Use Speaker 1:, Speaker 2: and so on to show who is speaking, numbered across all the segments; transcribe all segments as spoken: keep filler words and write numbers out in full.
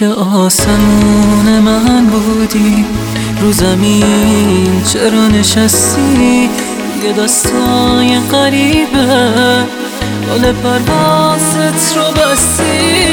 Speaker 1: که آسمون من بودی، رو زمین چرا نشستی؟ یه دستای غریبه بال پروازت رو بستی.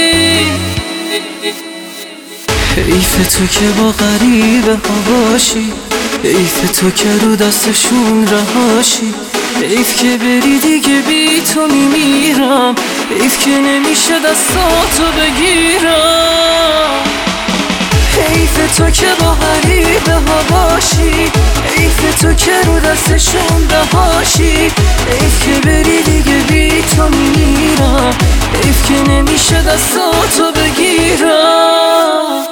Speaker 1: حیف تو که با غریبه ها باشی، حیف تو که رو دستشون رهاشی، حیف که بری دیگه بی تو میمیرم، حیف که نمیشه دستاتو بگیرم. حیف تو که با غریبه ها باشی، حیف تو که رو دستشون رهاشی، حیف که بری دیگه بی تو میمیرم، حیف که نمیشه دستاتو بگیرم.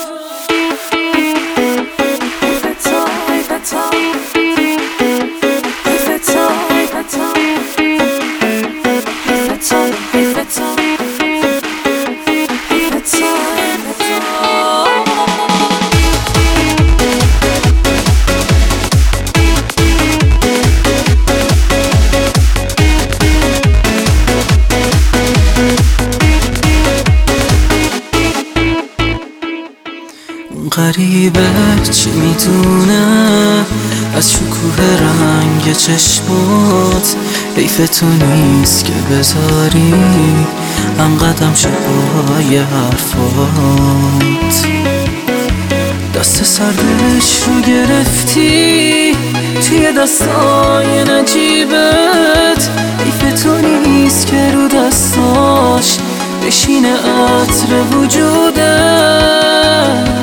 Speaker 1: غریبه چی میدونه از شکوه رنگ چشمات، حیف تو نیست که بذاری هم قدم شبای حرفات. دست سردش رو گرفتی توی دستای نجیبت، حیف تو نیست که رو دستاش بشینه عطر وجودت.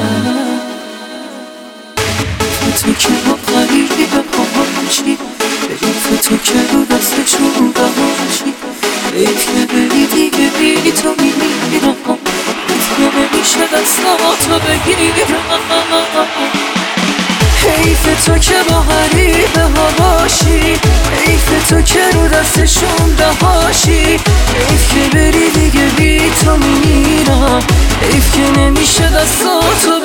Speaker 1: تو که با غریبه باشی، حیف تو که رو دستشون باشی، حیف که بری دیگه بی تو میمیرم، حیف که نمیشه دستاتو بگیرم. حیف تو که با غریبه ها باشی، حیف تو که رو دستشون رهاشی، حیف که بری دیگه بی تو میمیرم، حیف که نمیشه دستاتو